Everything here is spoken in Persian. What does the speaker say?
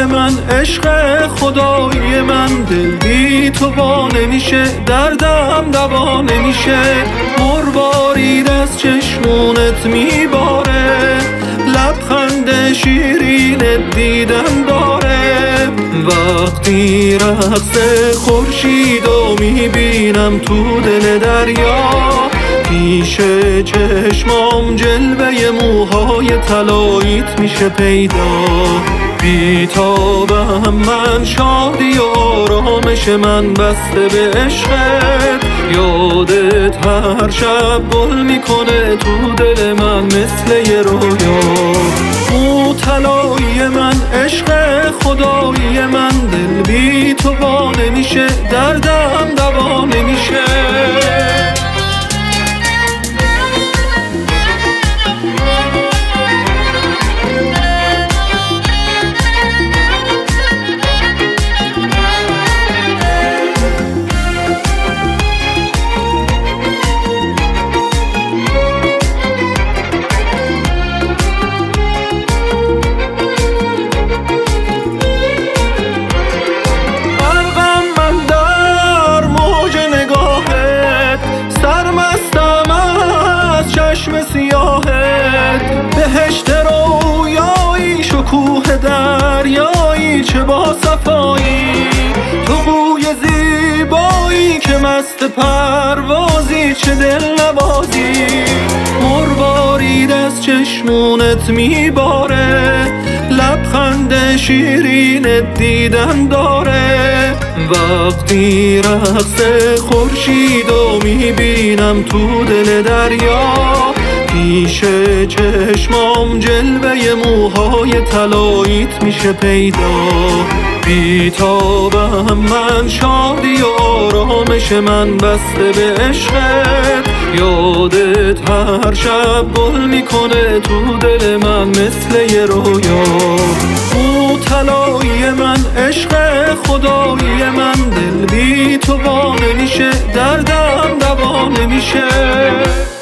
من، عشق خدایی من، دل بی تو وا نمیشه، دردم دوا نمیشه. مروارید از چشمونت میباره، لبخند شیرینت دیدن داره. وقتی رقص خورشیدو میبینم تو دل دریا، پیش چشمام جلوه موهای طلاییت میشه پیدا. بیتابم من، شادی و آرامش من بسته به عشقت. یادت هر شب گل میکنه تو دل من مثل یه رویا. او طلایی من، عشق خدایی من، دل بی تو وا نمیشه، دردم دوا نمیشه. چشم سیاهت بهشت رویایی، شکوه دریایی چه با صفایی. تو بوی زیبایی که مست پروازی، چه دل نوازی. مروارید از چشمونت میباره، لبخند شیرینت دیدن داره. وقتی رقص خورشیدو میبینم تو دل دریا، پیش چشمام جلوه موهای طلاییت میشه پیدا. بیتابم من، شادی و آرامش من بسته به عشقت. یادت هر شب گل میکنه تو دل من مثل یه رویا. او طلایی من، عشق خدایی من، دل بی تو وا نمیشه، دردم دوا نمیشه.